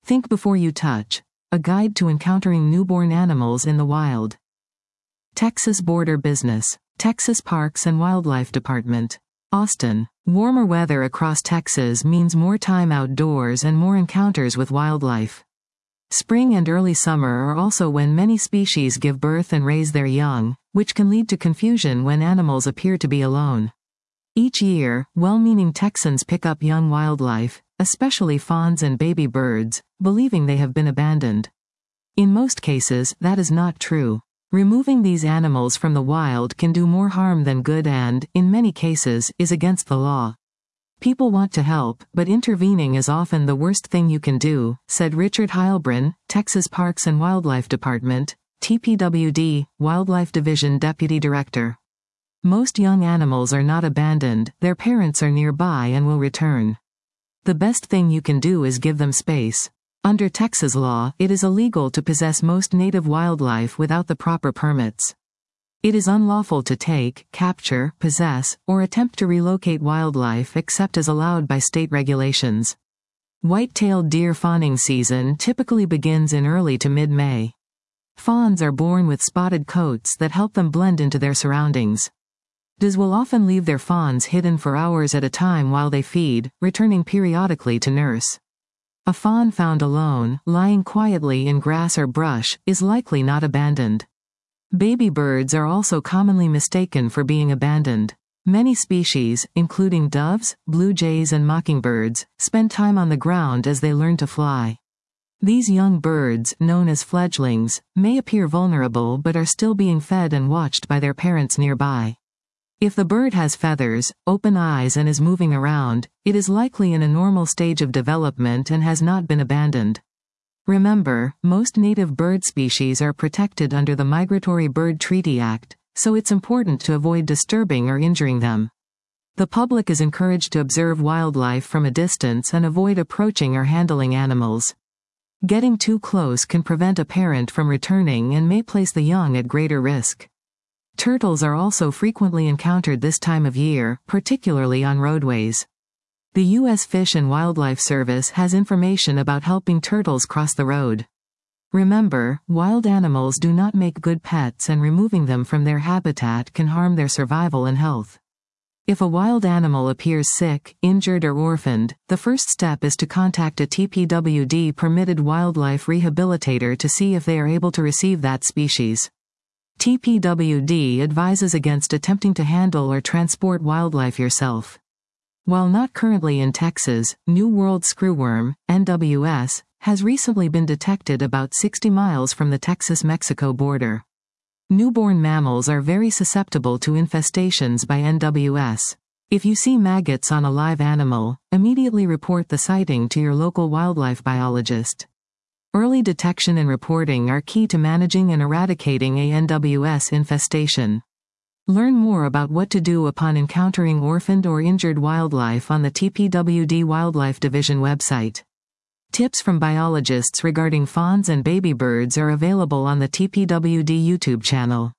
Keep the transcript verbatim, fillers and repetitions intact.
Think before you touch. A guide to encountering newborn animals in the wild. Texas Border Business. Texas Parks and Wildlife Department. Austin. Warmer weather across Texas means more time outdoors and more encounters with wildlife. Spring and early summer are also when many species give birth and raise their young, which can lead to confusion when animals appear to be alone. Each year, well-meaning Texans pick up young wildlife, especially fawns and baby birds, believing they have been abandoned. In most cases, that is not true. Removing these animals from the wild can do more harm than good and, in many cases, is against the law. People want to help, but intervening is often the worst thing you can do, said Richard Heilbron, Texas Parks and Wildlife Department, T P W D, Wildlife Division Deputy Director. Most young animals are not abandoned, their parents are nearby and will return. The best thing you can do is give them space. Under Texas law, it is illegal to possess most native wildlife without the proper permits. It is unlawful to take, capture, possess, or attempt to relocate wildlife except as allowed by state regulations. White-tailed deer fawning season typically begins in early to mid-May. Fawns are born with spotted coats that help them blend into their surroundings. Deers will often leave their fawns hidden for hours at a time while they feed, returning periodically to nurse. A fawn found alone, lying quietly in grass or brush, is likely not abandoned. Baby birds are also commonly mistaken for being abandoned. Many species, including doves, blue jays and mockingbirds, spend time on the ground as they learn to fly. These young birds, known as fledglings, may appear vulnerable but are still being fed and watched by their parents nearby. If the bird has feathers, open eyes and is moving around, it is likely in a normal stage of development and has not been abandoned. Remember, most native bird species are protected under the Migratory Bird Treaty Act, so it's important to avoid disturbing or injuring them. The public is encouraged to observe wildlife from a distance and avoid approaching or handling animals. Getting too close can prevent a parent from returning and may place the young at greater risk. Turtles are also frequently encountered this time of year, particularly on roadways. The U S Fish and Wildlife Service has information about helping turtles cross the road. Remember, wild animals do not make good pets and removing them from their habitat can harm their survival and health. If a wild animal appears sick, injured or orphaned, the first step is to contact a T P W D-permitted wildlife rehabilitator to see if they are able to receive that species. T P W D advises against attempting to handle or transport wildlife yourself. While not currently in Texas, New World screwworm, N W S, has recently been detected about sixty miles from the Texas-Mexico border. Newborn mammals are very susceptible to infestations by N W S. If you see maggots on a live animal, immediately report the sighting to your local wildlife biologist. Early detection and reporting are key to managing and eradicating a N W S infestation. Learn more about what to do upon encountering orphaned or injured wildlife on the T P W D Wildlife Division website. Tips from biologists regarding fawns and baby birds are available on the T P W D YouTube channel.